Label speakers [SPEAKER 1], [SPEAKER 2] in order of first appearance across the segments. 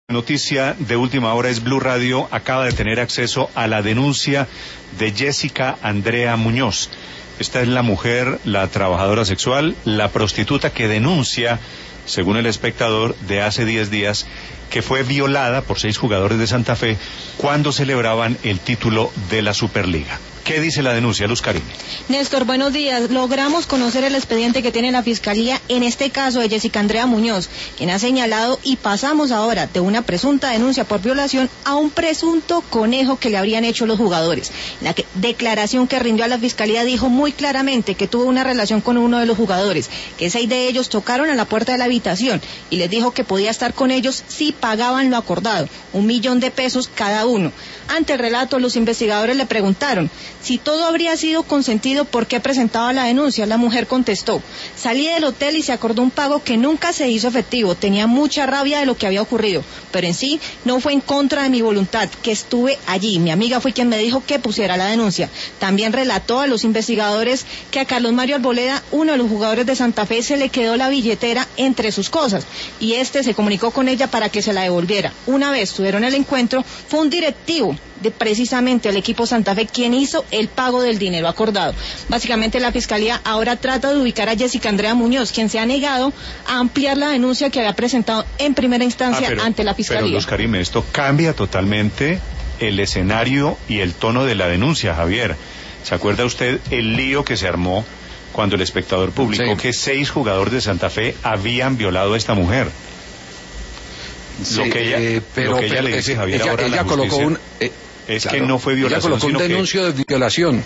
[SPEAKER 1] Noticia de última hora es Blue Radio acaba de tener acceso a la denuncia de Jessica Andrea Muñoz. Esta es la mujer, la trabajadora sexual, la prostituta que denuncia, según El Espectador, de hace 10 días, que fue violada por 6 jugadores de Santa Fe cuando celebraban el título de la Superliga. ¿Qué dice la denuncia, Luz Carime?
[SPEAKER 2] Néstor, buenos días. Logramos conocer el expediente que tiene la Fiscalía en este caso de Jessica Andrea Muñoz, quien ha señalado y pasamos ahora de una presunta denuncia por violación a un presunto conejo que le habrían hecho los jugadores. La declaración que rindió a la Fiscalía dijo muy claramente que tuvo una relación con uno de los jugadores, que 6 de ellos tocaron a la puerta de la habitación y les dijo que podía estar con ellos si pagaban lo acordado, $1.000.000 cada uno. Ante el relato, los investigadores le preguntaron si todo habría sido consentido, ¿por qué presentaba la denuncia? La mujer contestó: salí del hotel y se acordó un pago que nunca se hizo efectivo. Tenía mucha rabia de lo que había ocurrido, pero en sí no fue en contra de mi voluntad, que estuve allí. Mi amiga fue quien me dijo que pusiera la denuncia. También relató a los investigadores que a Carlos Mario Arboleda, uno de los jugadores de Santa Fe, se le quedó la billetera entre sus cosas y este se comunicó con ella para que se la devolviera. Una vez tuvieron el encuentro, fue un directivo de precisamente el equipo Santa Fe quien hizo el pago del dinero acordado. Básicamente la Fiscalía ahora trata de ubicar a Jessica Andrea Muñoz, quien se ha negado a ampliar la denuncia que había presentado en primera instancia ante la Fiscalía.
[SPEAKER 1] Pero Luz Carime, esto cambia totalmente el escenario y el tono de la denuncia, Javier. ¿Se acuerda usted el lío que se armó cuando El Espectador publicó que 6 jugadores de Santa Fe habían violado a esta mujer?
[SPEAKER 3] Sí,
[SPEAKER 1] lo que ella le dice, Javier,
[SPEAKER 3] ella,
[SPEAKER 1] ahora
[SPEAKER 3] ella
[SPEAKER 1] la justicia,
[SPEAKER 3] colocó un
[SPEAKER 1] es
[SPEAKER 3] claro,
[SPEAKER 1] que no fue violación,
[SPEAKER 3] ella colocó un denuncio de violación.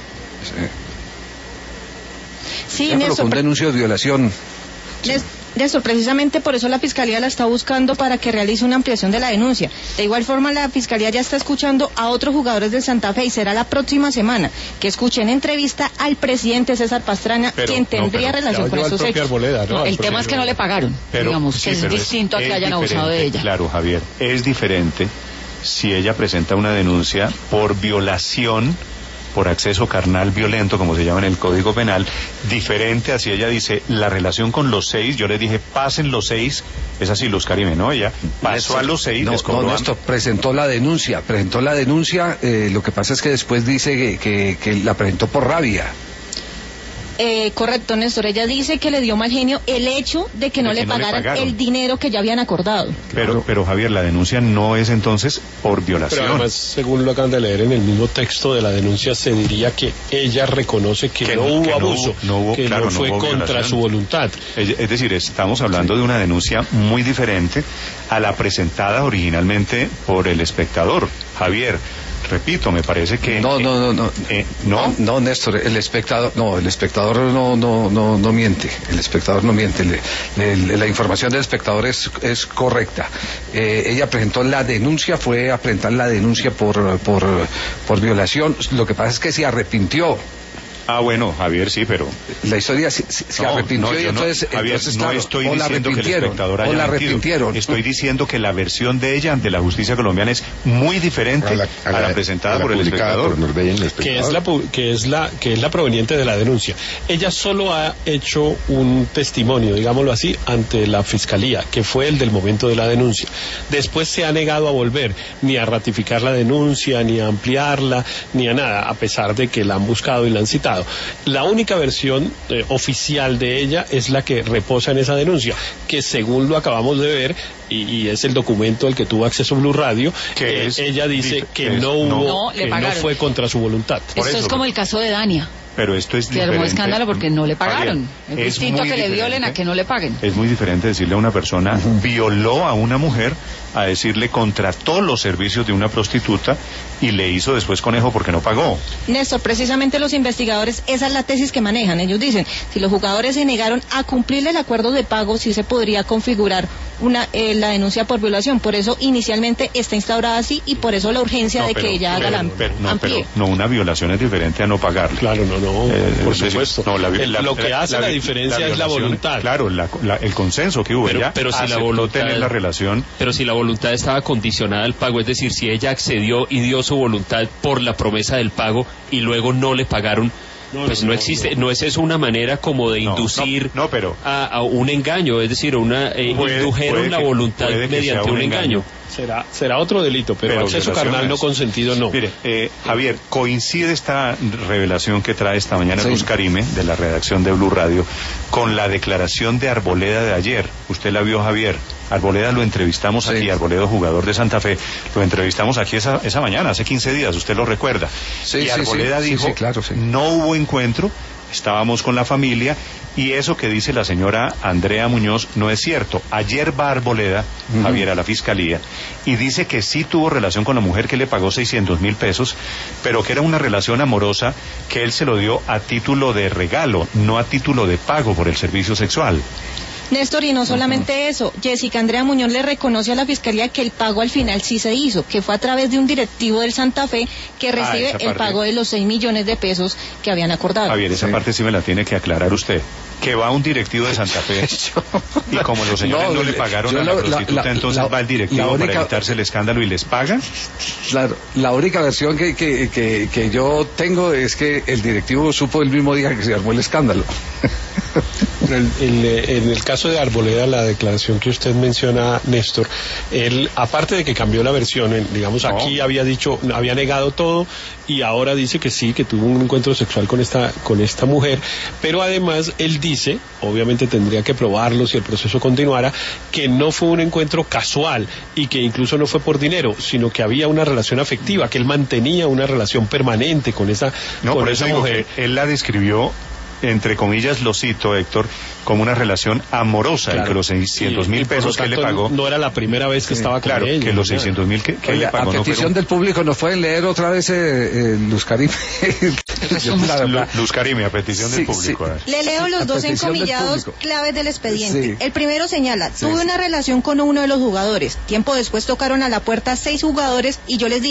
[SPEAKER 2] Sí,
[SPEAKER 3] Ella colocó un denuncio de violación.
[SPEAKER 2] Néstor, precisamente por eso la Fiscalía la está buscando para que realice una ampliación de la denuncia. De igual forma, la Fiscalía ya está escuchando a otros jugadores del Santa Fe y será la próxima semana que escuchen entrevista al presidente César Pastrana, quien tendría relación con esos hechos.
[SPEAKER 4] Arboleda, ¿no?
[SPEAKER 5] El tema es que no le pagaron, digamos,
[SPEAKER 1] sí,
[SPEAKER 5] que es distinto a que hayan abusado de ella.
[SPEAKER 1] Claro, Javier, es diferente si ella presenta una denuncia por violación, por acceso carnal violento, como se llama en el Código Penal, diferente a si ella dice la relación con los 6, yo les dije pasen los 6, es así, Luz Carime, ¿no? Ella pasó a los 6, les cobró.
[SPEAKER 3] No, Néstor, presentó la denuncia, lo que pasa es que después dice que la presentó por rabia.
[SPEAKER 2] Correcto, Néstor, ella dice que le dio mal genio el hecho de que no le pagaran el dinero que ya habían acordado.
[SPEAKER 1] Pero Javier, la denuncia no es entonces por violación.
[SPEAKER 4] Pero además, según lo acaban de leer en el mismo texto de la denuncia, se diría que ella reconoce que no hubo abuso, que no fue contra su voluntad.
[SPEAKER 1] Es decir, estamos hablando de una denuncia muy diferente a la presentada originalmente por El Espectador. Javier, repito, me parece que
[SPEAKER 3] no, Néstor, el espectador no miente, el espectador no miente, la información del espectador es correcta. Ella presentó la denuncia, fue a presentar la denuncia por violación. Lo que pasa es que se arrepintió.
[SPEAKER 1] Ah, bueno, Javier, sí, pero
[SPEAKER 3] la historia se arrepintió y entonces,
[SPEAKER 1] Javier, no estoy diciendo que El Espectador haya mentido. Estoy diciendo que la versión de ella ante la justicia colombiana es muy diferente a la presentada por El Espectador,
[SPEAKER 4] que es la proveniente de la denuncia. Ella solo ha hecho un testimonio, digámoslo así, ante la Fiscalía, que fue el del momento de la denuncia. Después se ha negado a volver ni a ratificar la denuncia, ni a ampliarla, ni a nada, a pesar de que la han buscado y la han citado. La única versión oficial de ella es la que reposa en esa denuncia, que según lo acabamos de ver, y es el documento al que tuvo acceso Blue Radio, que ella dice que no fue contra su voluntad.
[SPEAKER 5] Esto es como el caso de Dania.
[SPEAKER 1] Pero esto es diferente.
[SPEAKER 5] Que armó escándalo porque no le pagaron.
[SPEAKER 1] Javier,
[SPEAKER 5] es distinto a que le violen a que no le paguen.
[SPEAKER 1] Es muy diferente decirle a una persona, violó a una mujer, a decirle contrató los servicios de una prostituta y le hizo después conejo porque no pagó.
[SPEAKER 2] Néstor, precisamente los investigadores, esa es la tesis que manejan. Ellos dicen, si los jugadores se negaron a cumplir el acuerdo de pago, sí se podría configurar la denuncia por violación. Por eso inicialmente está instaurada así y por eso la urgencia de que ella haga la amplíe.
[SPEAKER 1] No, una violación es diferente a no pagarle.
[SPEAKER 4] Claro, por supuesto. Lo que hace la diferencia es la voluntad.
[SPEAKER 1] Claro, el consenso que hubo.
[SPEAKER 6] Pero si la voluntad
[SPEAKER 1] tener la relación.
[SPEAKER 6] Pero si la voluntad estaba condicionada al pago, es decir, si ella accedió y dio su voluntad por la promesa del pago y luego no le pagaron, Pues no existe, no es eso una manera como de inducir
[SPEAKER 1] pero
[SPEAKER 6] a un engaño, es decir, indujeron la voluntad mediante un engaño.
[SPEAKER 4] Será otro delito, pero acceso carnal no consentido no.
[SPEAKER 1] Mire, Javier, coincide esta revelación que trae esta mañana Luz Carime, de la redacción de Blue Radio, con la declaración de Arboleda de ayer. Usted la vio, Javier. Arboleda lo entrevistamos aquí, Arboleda, jugador de Santa Fe, lo entrevistamos aquí esa mañana, hace 15 días, usted lo recuerda. Y Arboleda dijo, no hubo encuentro, estábamos con la familia, y eso que dice la señora Andrea Muñoz no es cierto. Ayer va Arboleda, Javier, a la fiscalía, y dice que sí tuvo relación con la mujer que le pagó 600,000 pesos, pero que era una relación amorosa que él se lo dio a título de regalo, no a título de pago por el servicio sexual.
[SPEAKER 2] Néstor, y no solamente eso, Jessica Andrea Muñoz le reconoce a la Fiscalía que el pago al final sí se hizo, que fue a través de un directivo del Santa Fe que recibe el pago de los 6 millones de pesos que habían acordado.
[SPEAKER 1] Javier, esa parte sí me la tiene que aclarar usted. Que va un directivo de Santa Fe y como los señores no le pagaron a la prostituta, entonces va el directivo para evitarse el escándalo y les paga.
[SPEAKER 3] Claro, la única versión que yo tengo es que el directivo supo el mismo día que se armó el escándalo.
[SPEAKER 4] En el caso de Arboleda, la declaración que usted menciona, Néstor, él, aparte de que cambió la versión, aquí había negado todo y ahora dice que sí, que tuvo un encuentro sexual con esta mujer, pero además él dice, obviamente tendría que probarlo si el proceso continuara, que no fue un encuentro casual y que incluso no fue por dinero, sino que había una relación afectiva, que él mantenía una relación permanente con esa mujer.
[SPEAKER 1] Él la describió, entre comillas, lo cito, Héctor, como una relación amorosa, y que los 600,000 pesos que le pagó
[SPEAKER 4] no era la primera vez que estaba con ella,
[SPEAKER 1] que los 600,000 que le pagó.
[SPEAKER 3] A petición del público, ¿nos pueden leer otra vez Luz Carime?
[SPEAKER 1] Luz Carime, a petición del público.
[SPEAKER 2] Le leo los dos encomillados claves del expediente. El primero señala, tuve una relación con uno de los jugadores. Tiempo después tocaron a la puerta 6 jugadores y yo les dije,